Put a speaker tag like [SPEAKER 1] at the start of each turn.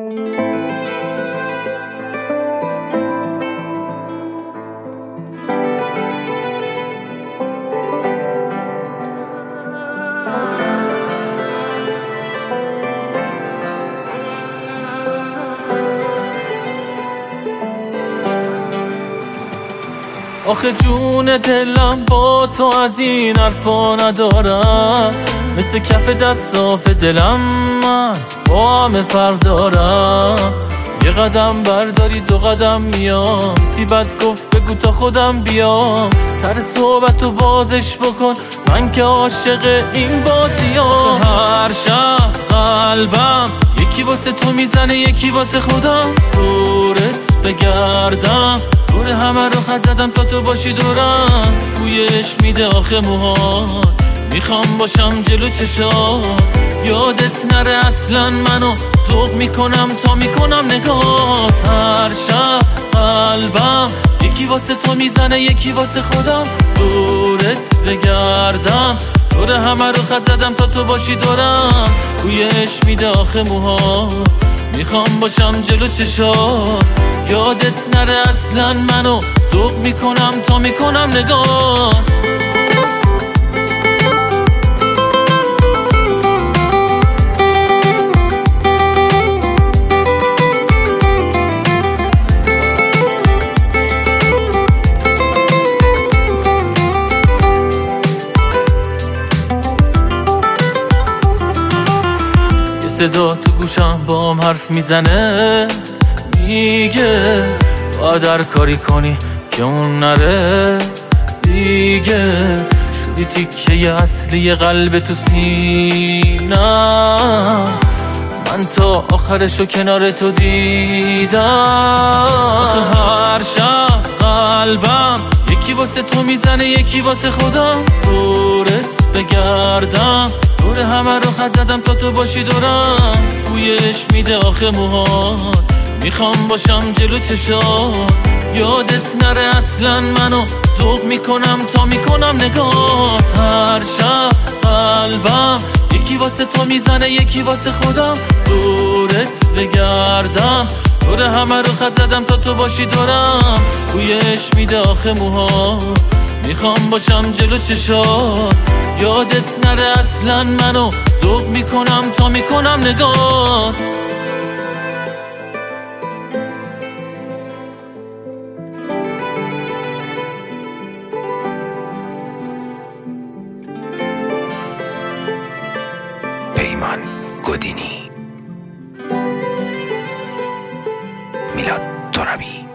[SPEAKER 1] آخه جون دلم با تو از این حرفا ندارم، مثل کف دست صاف دلم من با همه فرق دارم. یه قدم برداری دو قدم میام، سیبت گفت بگو تا خودم بیام. سر صحبتو بازش بکن، من که عاشق این بازیام. هر شب قلبم یکی واسه تو میزنه یکی واسه خودم. دورت بگردم دور همه رو خط زدم تا تو باشی دورم. بویش میده آخه موهات، میخوام باشم جلو چشات. یادت نره اصلا منو ذوق میکنم تا میکنم نگات. هر شب قلبم یکی واسه تو میزنه یکی واسه خودم. دورت بگردم دور همه رو خط زدم تا تو باشی دورم. بویش میده آخه موهات، میخوام باشم جلو چشات. یادت نره اصلا منو ذوق میکنم تا میکنم نگات. صدا تو گوشم با هم حرف میزنه، میگه باید هر کاری کنی که اون نره دیگه. شدی تیکه اصلی قلب تو سینم، من تا آخرشو کنار تو دیدم. هر شب قلبم یکی واسه تو میزنه یکی واسه خودم. دورت بگردم دور همه رو خط زدم تا تو باشی دورم. بویش میده آخه موهات، میخوام باشم جلو چشات. یادت نره اصلا منو ذوق میکنم تا میکنم نگات. هر شب قلبم یکی واسه تو میزنه یکی واسه خودم. دورت بگردم دور همه رو خط زدم تا تو باشی دورم. بویش میده آخه موهات، میخوام باشم جلو چشات. یادت نره اصلا منو ذوق میکنم تا میکنم نگات.
[SPEAKER 2] پیمان گودینی، میلاد ترابی.